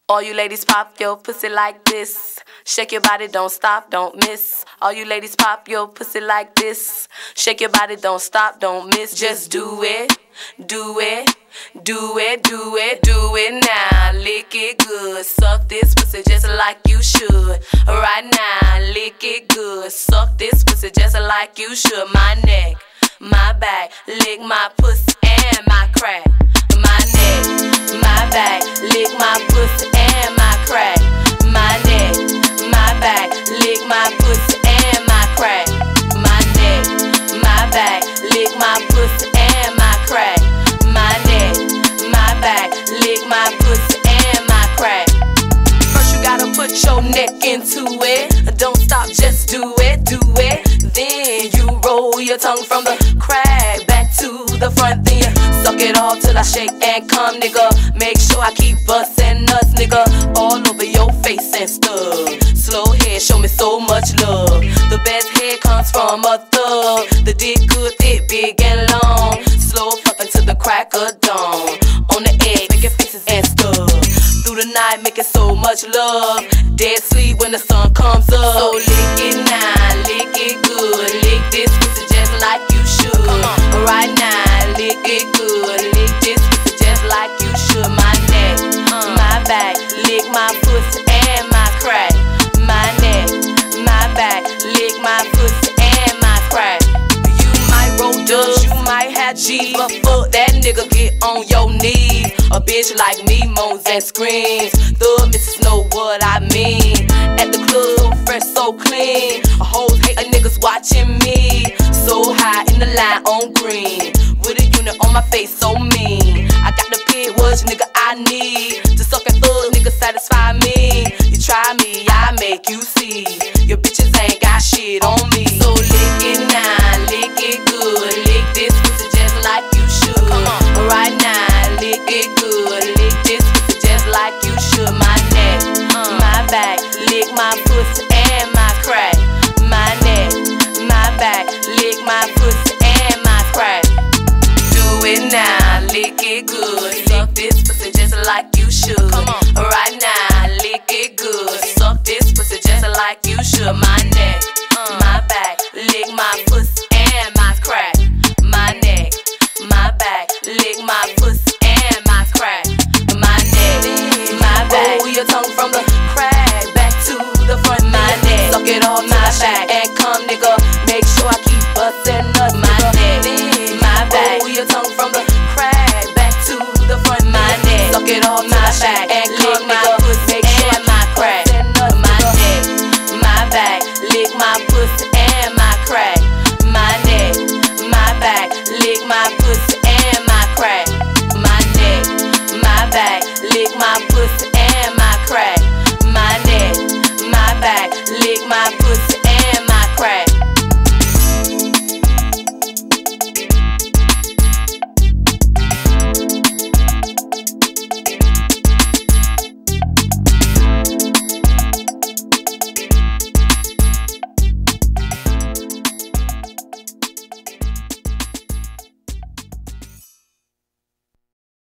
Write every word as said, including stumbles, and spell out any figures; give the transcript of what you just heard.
All you ladies pop your pussy like this. Shake your body, don't stop, don't miss. All you ladies pop your pussy like this. Shake your body, don't stop, don't miss. Just do it, do it, do it, do it, do it now. Lick it good, suck this pussy just like you should. Right now, lick it good, suck this pussy just like you should. My neck, my back, lick my pussy and my crack. My neck, my back, lick my pussy and my crack. My neck, my back, lick my pussy and my crack. My neck, my back, lick my pussy and my crack. My neck, my back, lick my pussy and my crack. First you gotta put your neck into it. Don't stop, just do it, do it. Then you roll your tongue from the crack back to the front. Then you suck it all till I shake and come, nigga. Make sure I keep bustin' nuts, nigga, all over your face and stuff. Slow head, show me so much love. The best head comes from a thug. The dick good, thick, big and long. Slow fuckin' to the crack of dawn. On the edge, making faces and stuff. Through the night, making so much love. Dead sleep when the sun comes up. So lick it now, lick it good. Lick this pussy just like you should. Come on. Right now, lick it good. Lick this pussy just like you should. My neck, uh. my back, lick my pussy and my crack. My neck, my back, lick my pussy and my crack. You might roll dubs, you might have G, but fuck that nigga, get on your knees. A bitch like me moans and screams. The missus know what I mean. At the club, so fresh, so clean. A hoes hate a niggas watching me. So high in the line on green. With a unit on my face, so mean. I got the pig was nigga I need. To suck and thug, nigga satisfy me. You try me, I make you see. Your bitches ain't got shit on me. So lick it now, lick it good. Lick this pussy just like you should. Come on. Right now, lick it good. Lick this pussy just like you should. My neck, uh. my back, lick my pussy and my crack. My neck, my back, lick my pussy and my crack. Do it now, lick it good. Suck this pussy just like you should. Come on. Right now, lick it good. Suck this pussy just like you should. My neck, uh. my back, lick my pussy and my crack. My neck, my back, lick my pussy and my crack. My neck, my back, roll your tongue from the crack back to the front. My neck, suck it off my back and come, nigga. Make sure I keep bustin'